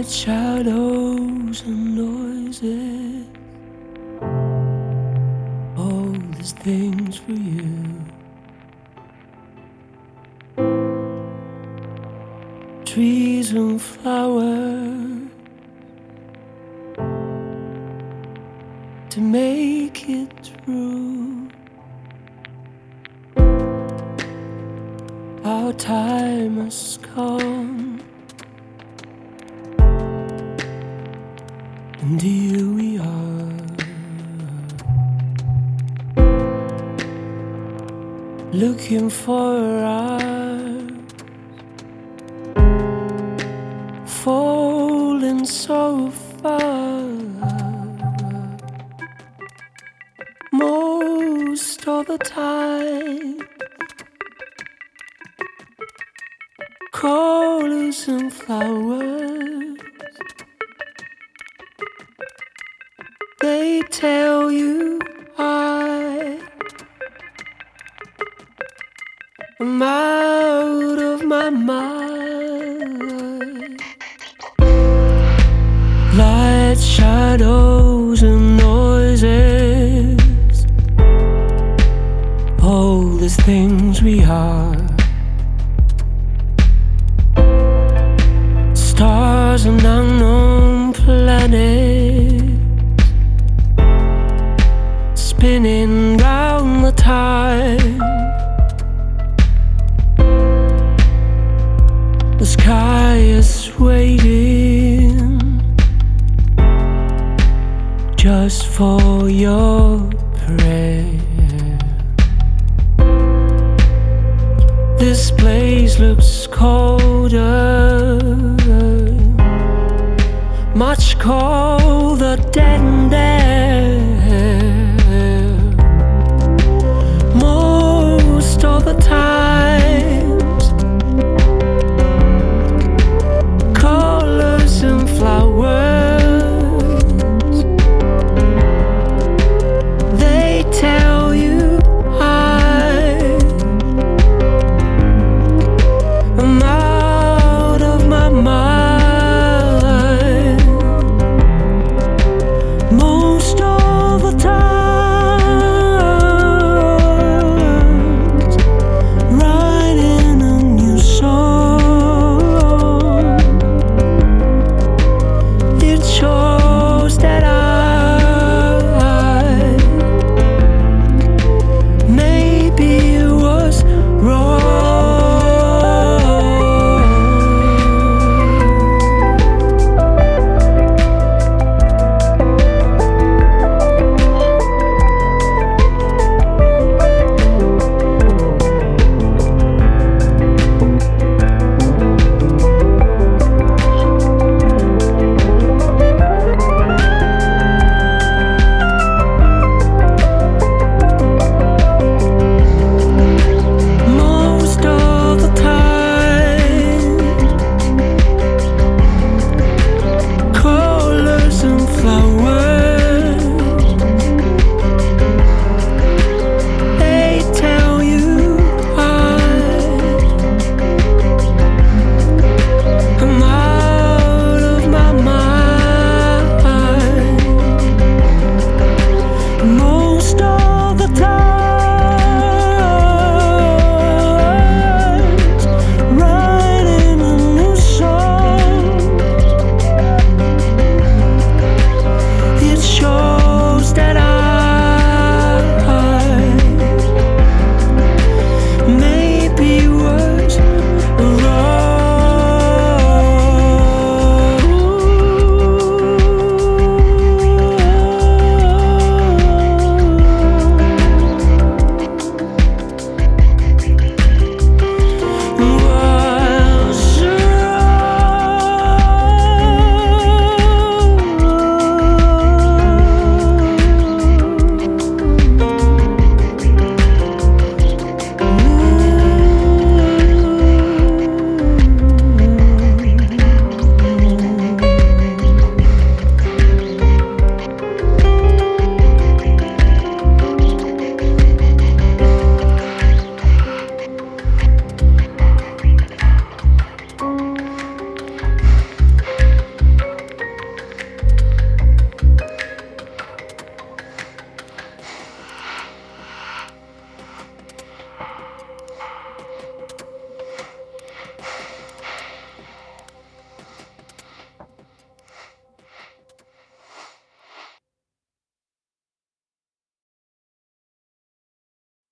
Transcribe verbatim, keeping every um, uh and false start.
light, shadows and noises, all these things for you. Trees and flowers to make it through. Our time has come, and here we are, looking for ours, falling so far. Most of the time, colors and flowers, they tell you I am out of my mind. Light, shadows and noises, all these things we are. Stars and unknown planets, spinning round the time. The sky is waiting just for your prayer. This place looks colder, much colder than there.